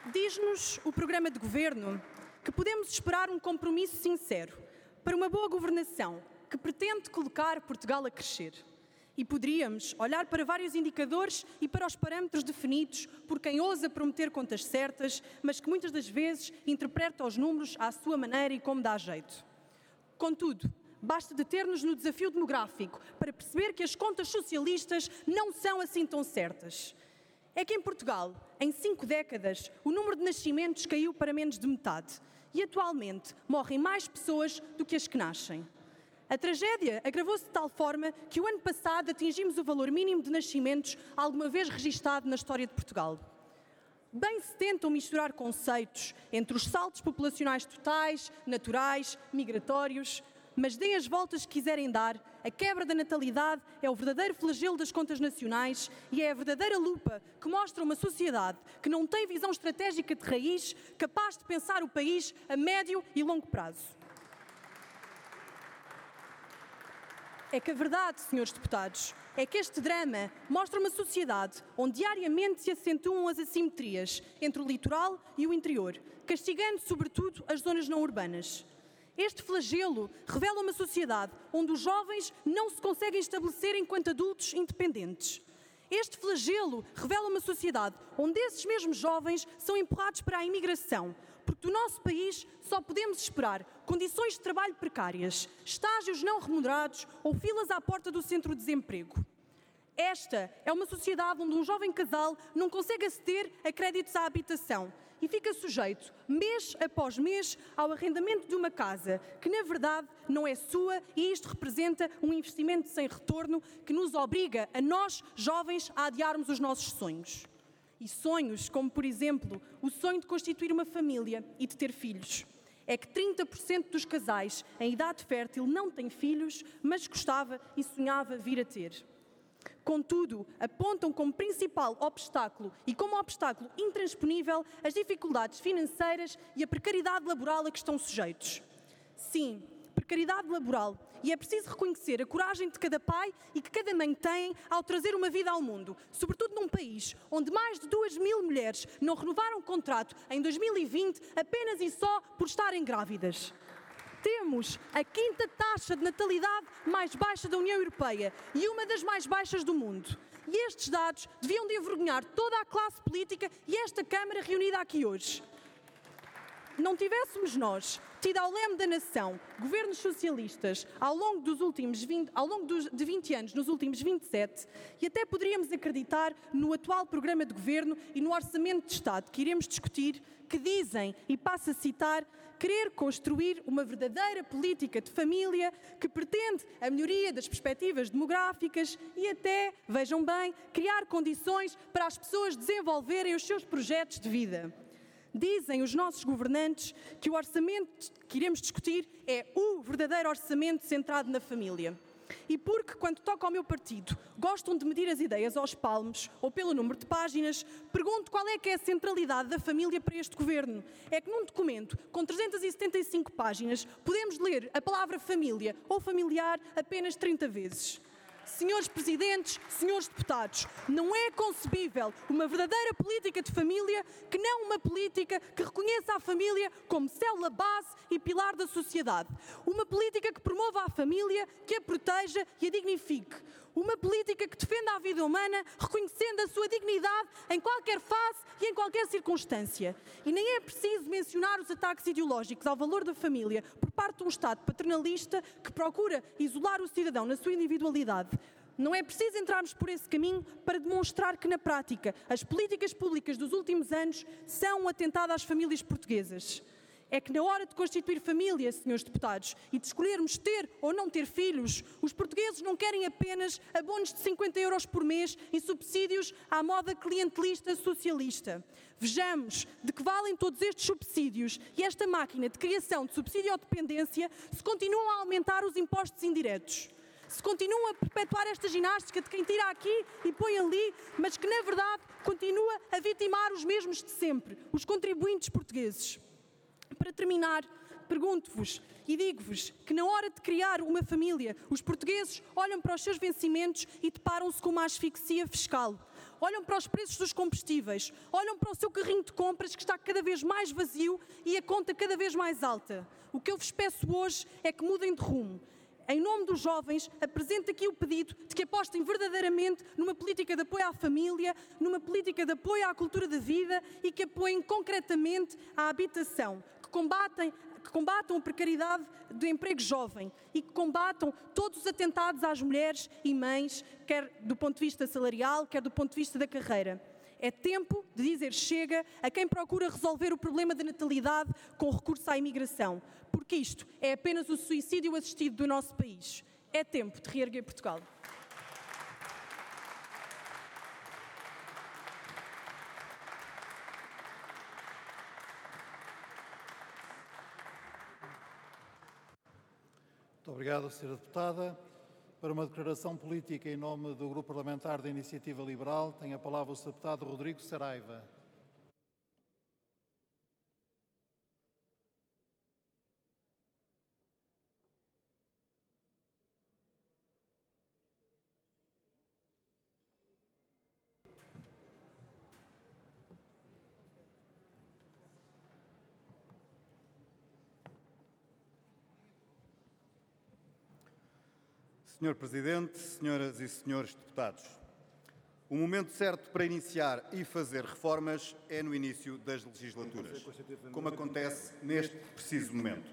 Diz-nos o programa de governo que podemos esperar um compromisso sincero para uma boa governação que pretende colocar Portugal a crescer. E poderíamos olhar para vários indicadores e para os parâmetros definidos por quem ousa prometer contas certas, mas que muitas das vezes interpreta os números à sua maneira e como dá jeito. Contudo, basta deter-nos no desafio demográfico para perceber que as contas socialistas não são assim tão certas. É que em Portugal, em 5 décadas, o número de nascimentos caiu para menos de metade e atualmente morrem mais pessoas do que as que nascem. A tragédia agravou-se de tal forma que o ano passado atingimos o valor mínimo de nascimentos alguma vez registado na história de Portugal. Bem se tentam misturar conceitos entre os saltos populacionais totais, naturais, migratórios, mas deem as voltas que quiserem dar, a quebra da natalidade é o verdadeiro flagelo das contas nacionais e é a verdadeira lupa que mostra uma sociedade que não tem visão estratégica de raiz, capaz de pensar o país a médio e longo prazo. É que a verdade, senhores deputados, é que este drama mostra uma sociedade onde diariamente se acentuam as assimetrias entre o litoral e o interior, castigando sobretudo as zonas não urbanas. Este flagelo revela uma sociedade onde os jovens não se conseguem estabelecer enquanto adultos independentes. Este flagelo revela uma sociedade onde esses mesmos jovens são empurrados para a imigração, porque do nosso país só podemos esperar condições de trabalho precárias, estágios não remunerados ou filas à porta do centro de desemprego. Esta é uma sociedade onde um jovem casal não consegue aceder a créditos à habitação e fica sujeito, mês após mês, ao arrendamento de uma casa que, na verdade, não é sua e isto representa um investimento sem retorno que nos obriga, a nós, jovens, a adiarmos os nossos sonhos. E sonhos como, por exemplo, o sonho de constituir uma família e de ter filhos. É que 30% dos casais em idade fértil não têm filhos, mas gostava e sonhava vir a ter. Contudo, apontam como principal obstáculo e como obstáculo intransponível as dificuldades financeiras e a precariedade laboral a que estão sujeitos. Sim, precariedade laboral. E é preciso reconhecer a coragem de cada pai e que cada mãe tem ao trazer uma vida ao mundo, sobretudo num país onde mais de 2.000 mulheres não renovaram contrato em 2020 apenas e só por estarem grávidas. Temos a 5ª taxa de natalidade mais baixa da União Europeia e uma das mais baixas do mundo. E estes dados deviam de envergonhar toda a classe política e esta Câmara reunida aqui hoje. Não tivéssemos nós tido ao leme da nação governos socialistas ao longo de 20 anos, nos últimos 27, e até poderíamos acreditar no atual programa de governo e no orçamento de Estado que iremos discutir, que dizem, e passo a citar, querer construir uma verdadeira política de família que pretende a melhoria das perspectivas demográficas e até, vejam bem, criar condições para as pessoas desenvolverem os seus projetos de vida. Dizem os nossos governantes que o orçamento que iremos discutir é o verdadeiro orçamento centrado na família. E porque, quando toca ao meu partido, gostam de medir as ideias aos palmos ou pelo número de páginas, pergunto qual é que é a centralidade da família para este governo. É que num documento com 375 páginas podemos ler a palavra família ou familiar apenas 30 vezes. Senhores presidentes, senhores deputados, não é concebível uma verdadeira política de família que não uma política que reconheça a família como célula base e pilar da sociedade. Uma política que promova a família, que a proteja e a dignifique. Uma política que defenda a vida humana, reconhecendo a sua dignidade em qualquer fase e em qualquer circunstância. E nem é preciso mencionar os ataques ideológicos ao valor da família por parte de um Estado paternalista que procura isolar o cidadão na sua individualidade. Não é preciso entrarmos por esse caminho para demonstrar que, na prática, as políticas públicas dos últimos anos são um atentado às famílias portuguesas. É que na hora de constituir família, senhores deputados, e de escolhermos ter ou não ter filhos, os portugueses não querem apenas abonos de 50 euros por mês e subsídios à moda clientelista socialista. Vejamos de que valem todos estes subsídios e esta máquina de criação de subsídio à dependência se continuam a aumentar os impostos indiretos. Se continuam a perpetuar esta ginástica de quem tira aqui e põe ali, mas que na verdade continua a vitimar os mesmos de sempre, os contribuintes portugueses. Para terminar, pergunto-vos e digo-vos que na hora de criar uma família, os portugueses olham para os seus vencimentos e deparam-se com uma asfixia fiscal. olham para os preços dos combustíveis, olham para o seu carrinho de compras que está cada vez mais vazio e a conta cada vez mais alta. O que eu vos peço hoje é que mudem de rumo. Em nome dos jovens, apresento aqui o pedido de que apostem verdadeiramente numa política de apoio à família, numa política de apoio à cultura da vida e que apoiem concretamente a habitação, que combatam a precariedade do emprego jovem e que combatam todos os atentados às mulheres e mães, quer do ponto de vista salarial, quer do ponto de vista da carreira. É tempo de dizer chega a quem procura resolver o problema da natalidade com recurso à imigração, porque isto é apenas o suicídio assistido do nosso país. É tempo de reerguer Portugal. Muito obrigado, Sra. Deputada. Para uma declaração política em nome do Grupo Parlamentar da Iniciativa Liberal, tem a palavra o Sr. Deputado Rodrigo Saraiva. Senhor Presidente, senhoras e senhores deputados, o momento certo para iniciar e fazer reformas é no início das legislaturas, como acontece neste preciso momento.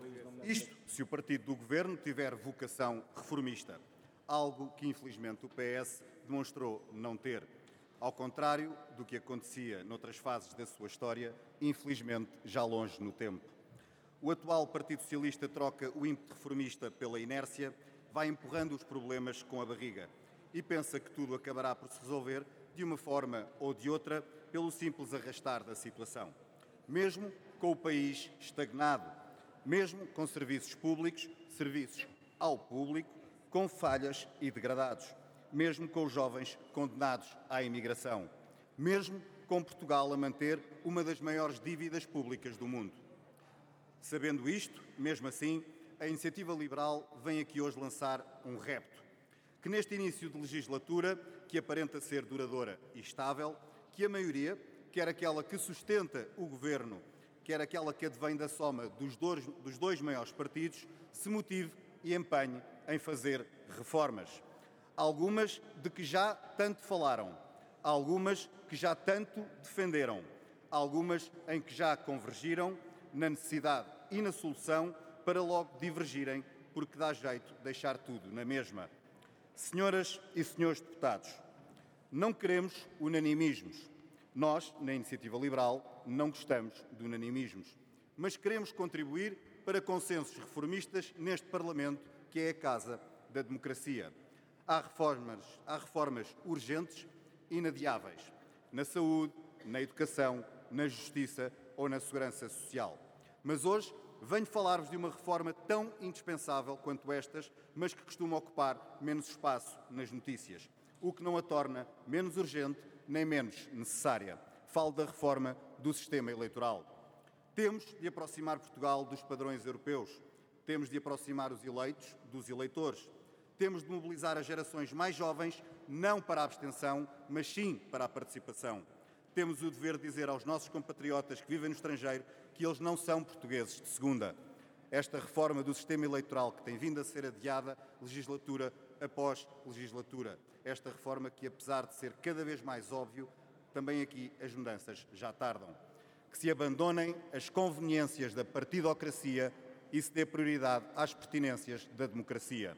Isto se o partido do Governo tiver vocação reformista, algo que infelizmente o PS demonstrou não ter, ao contrário do que acontecia noutras fases da sua história, infelizmente já longe no tempo. O atual Partido Socialista troca o ímpeto reformista pela inércia, vai empurrando os problemas com a barriga e pensa que tudo acabará por se resolver de uma forma ou de outra pelo simples arrastar da situação. Mesmo com o país estagnado, mesmo com serviços públicos, serviços ao público, com falhas e degradados, mesmo com os jovens condenados à imigração, mesmo com Portugal a manter uma das maiores dívidas públicas do mundo. Sabendo isto, mesmo assim, a Iniciativa Liberal vem aqui hoje lançar um repto, que neste início de legislatura, que aparenta ser duradoura e estável, que a maioria, quer aquela que sustenta o Governo, quer aquela que advém da soma dos dois maiores partidos, se motive e empenhe em fazer reformas. Algumas de que já tanto falaram, algumas que já tanto defenderam, algumas em que já convergiram na necessidade e na solução para logo divergirem, porque dá jeito de deixar tudo na mesma. Senhoras e senhores deputados, não queremos unanimismos. Nós, na Iniciativa Liberal, não gostamos de unanimismos, mas queremos contribuir para consensos reformistas neste Parlamento, que é a casa da democracia. Há reformas urgentes e inadiáveis na saúde, na educação, na justiça ou na segurança social. Mas hoje venho falar-vos de uma reforma tão indispensável quanto estas, mas que costuma ocupar menos espaço nas notícias, o que não a torna menos urgente nem menos necessária. Falo da reforma do sistema eleitoral. Temos de aproximar Portugal dos padrões europeus, temos de aproximar os eleitos dos eleitores, temos de mobilizar as gerações mais jovens, não para a abstenção, mas sim para a participação. Temos o dever de dizer aos nossos compatriotas que vivem no estrangeiro que eles não são portugueses de segunda. Esta reforma do sistema eleitoral que tem vindo a ser adiada legislatura após legislatura. Esta reforma que, apesar de ser cada vez mais óbvio, também aqui as mudanças já tardam. Que se abandonem as conveniências da partidocracia e se dê prioridade às pertinências da democracia.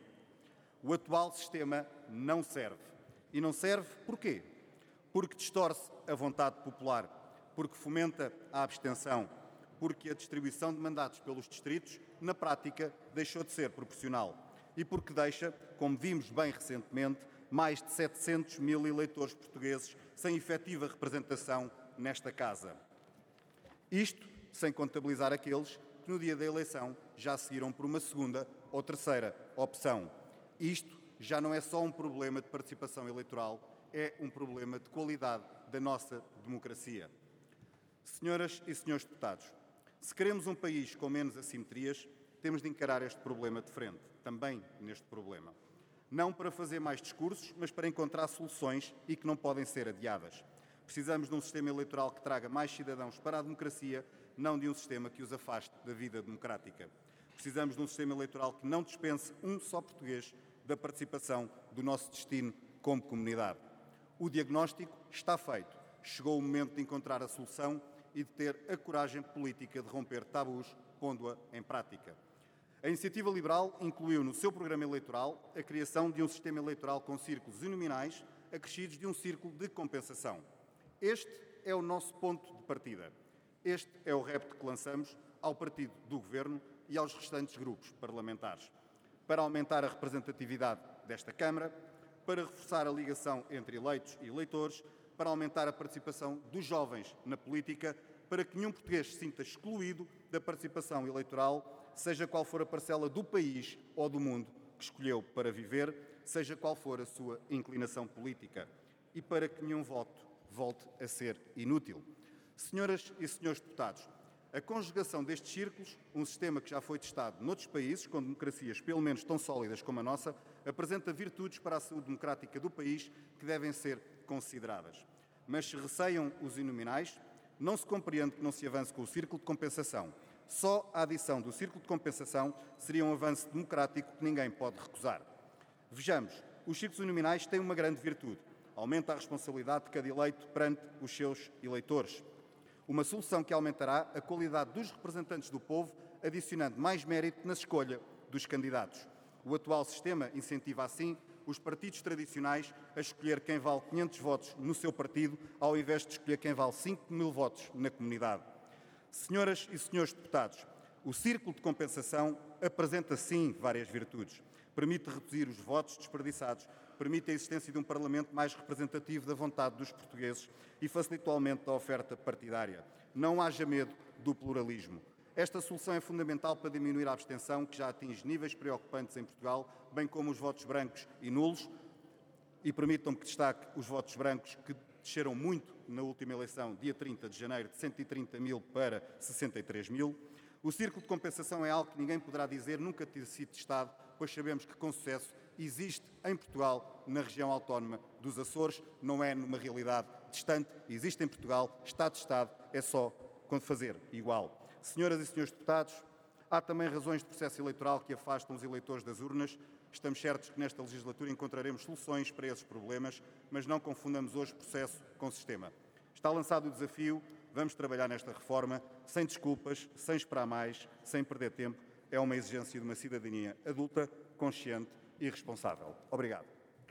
O atual sistema não serve. E não serve porquê? Porque distorce a vontade popular, porque fomenta a abstenção, porque a distribuição de mandatos pelos distritos, na prática, deixou de ser proporcional e porque deixa, como vimos bem recentemente, mais de 700 mil eleitores portugueses sem efetiva representação nesta Casa. Isto sem contabilizar aqueles que no dia da eleição já seguiram por uma segunda ou terceira opção. Isto já não é só um problema de participação eleitoral, é um problema de qualidade da nossa democracia. Senhoras e senhores deputados, se queremos um país com menos assimetrias, temos de encarar este problema de frente, também neste problema. Não para fazer mais discursos, mas para encontrar soluções e que não podem ser adiadas. Precisamos de um sistema eleitoral que traga mais cidadãos para a democracia, não de um sistema que os afaste da vida democrática. Precisamos de um sistema eleitoral que não dispense um só português da participação do nosso destino como comunidade. O diagnóstico está feito. Chegou o momento de encontrar a solução e de ter a coragem política de romper tabus, pondo-a em prática. A Iniciativa Liberal incluiu no seu programa eleitoral a criação de um sistema eleitoral com círculos uninominais acrescidos de um círculo de compensação. Este é o nosso ponto de partida. Este é o repto que lançamos ao partido do Governo e aos restantes grupos parlamentares, para aumentar a representatividade desta Câmara, para reforçar a ligação entre eleitos e eleitores, para aumentar a participação dos jovens na política, para que nenhum português se sinta excluído da participação eleitoral, seja qual for a parcela do país ou do mundo que escolheu para viver, seja qual for a sua inclinação política, e para que nenhum voto volte a ser inútil. Senhoras e senhores deputados, a conjugação destes círculos, um sistema que já foi testado noutros países, com democracias pelo menos tão sólidas como a nossa, apresenta virtudes para a saúde democrática do país que devem ser consideradas. Mas se receiam os uninominais, não se compreende que não se avance com o círculo de compensação. Só a adição do círculo de compensação seria um avanço democrático que ninguém pode recusar. Vejamos, os círculos uninominais têm uma grande virtude. Aumenta a responsabilidade de cada eleito perante os seus eleitores. Uma solução que aumentará a qualidade dos representantes do povo, adicionando mais mérito na escolha dos candidatos. O atual sistema incentiva, assim, os partidos tradicionais a escolher quem vale 500 votos no seu partido, ao invés de escolher quem vale 5.000 votos na comunidade. Senhoras e senhores deputados, o círculo de compensação apresenta, sim, várias virtudes. Permite reduzir os votos desperdiçados, permite a existência de um Parlamento mais representativo da vontade dos portugueses e facilita o aumento da oferta partidária. Não haja medo do pluralismo. Esta solução é fundamental para diminuir a abstenção, que já atinge níveis preocupantes em Portugal, bem como os votos brancos e nulos, e permitam-me que destaque os votos brancos, que desceram muito na última eleição, dia 30 de janeiro, de 130 mil para 63 mil. O círculo de compensação é algo que ninguém poderá dizer nunca ter sido testado, pois sabemos que com sucesso existe em Portugal, na região autónoma dos Açores, não é numa realidade distante, existe em Portugal, está testado, é só quando fazer igual. Senhoras e senhores deputados, há também razões de processo eleitoral que afastam os eleitores das urnas. Estamos certos que nesta legislatura encontraremos soluções para esses problemas, mas não confundamos hoje processo com sistema. Está lançado o desafio, vamos trabalhar nesta reforma, sem desculpas, sem esperar mais, sem perder tempo. É uma exigência de uma cidadania adulta, consciente e responsável. Obrigado.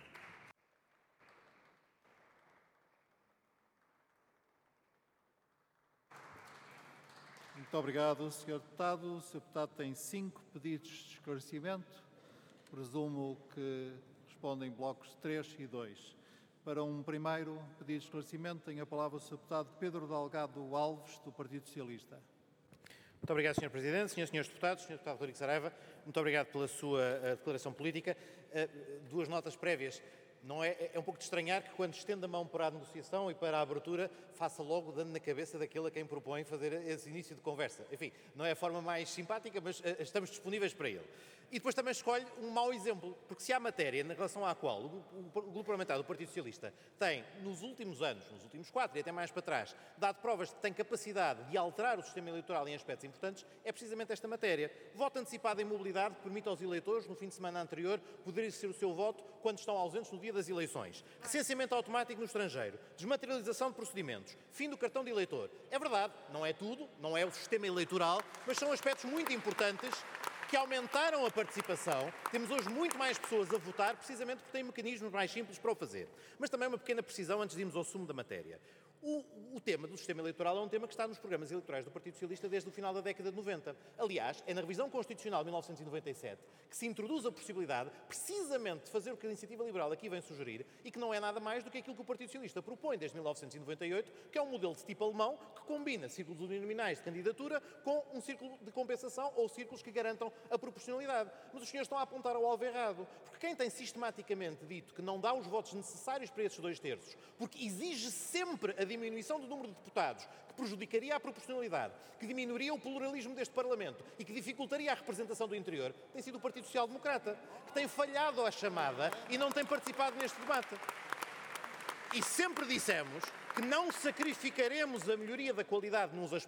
Muito obrigado, Sr. Deputado. O Sr. Deputado tem 5 pedidos de esclarecimento. Presumo que respondem em blocos 3 e 2. Para um primeiro pedido de esclarecimento, tem a palavra o Sr. Deputado Pedro Delgado Alves, do Partido Socialista. Muito obrigado, Sr. Presidente, Senhoras e Senhores Deputados, Sr. Deputado Rodrigo Saraiva, muito obrigado pela sua declaração política. Duas notas prévias. Não é um pouco de estranhar que, quando estende a mão para a negociação e para a abertura, faça logo dando na cabeça daquele a quem propõe fazer esse início de conversa. Enfim, não é a forma mais simpática, mas estamos disponíveis para ele. E depois também escolhe um mau exemplo, porque se há matéria na relação à qual o Grupo Parlamentar do Partido Socialista tem, nos últimos anos, nos últimos 4 e até mais para trás, dado provas de que tem capacidade de alterar o sistema eleitoral em aspectos importantes, é precisamente esta matéria. Voto antecipado em mobilidade que permite aos eleitores, no fim de semana anterior, poder exercer o seu voto quando estão ausentes no dia das eleições. Recenseamento automático no estrangeiro, desmaterialização de procedimentos, fim do cartão de eleitor. É verdade, não é tudo, não é o sistema eleitoral, mas são aspectos muito importantes que aumentaram a participação. Temos hoje muito mais pessoas a votar, precisamente porque têm mecanismos mais simples para o fazer. Mas também uma pequena precisão antes de irmos ao sumo da matéria. O tema do sistema eleitoral é um tema que está nos programas eleitorais do Partido Socialista desde o final da década de 90. Aliás, é na revisão constitucional de 1997 que se introduz a possibilidade, precisamente, de fazer o que a Iniciativa Liberal aqui vem sugerir e que não é nada mais do que aquilo que o Partido Socialista propõe desde 1998, que é um modelo de tipo alemão que combina círculos uninominais de candidatura com um círculo de compensação ou círculos que garantam a proporcionalidade. Mas os senhores estão a apontar ao alvo errado, porque quem tem sistematicamente dito que não dá os votos necessários para esses 2/3, porque exige sempre a diminuição do número de deputados, que prejudicaria a proporcionalidade, que diminuiria o pluralismo deste Parlamento e que dificultaria a representação do interior, tem sido o Partido Social Democrata, que tem falhado à chamada e não tem participado neste debate. E sempre dissemos que não sacrificaremos a melhoria da qualidade nos aspectos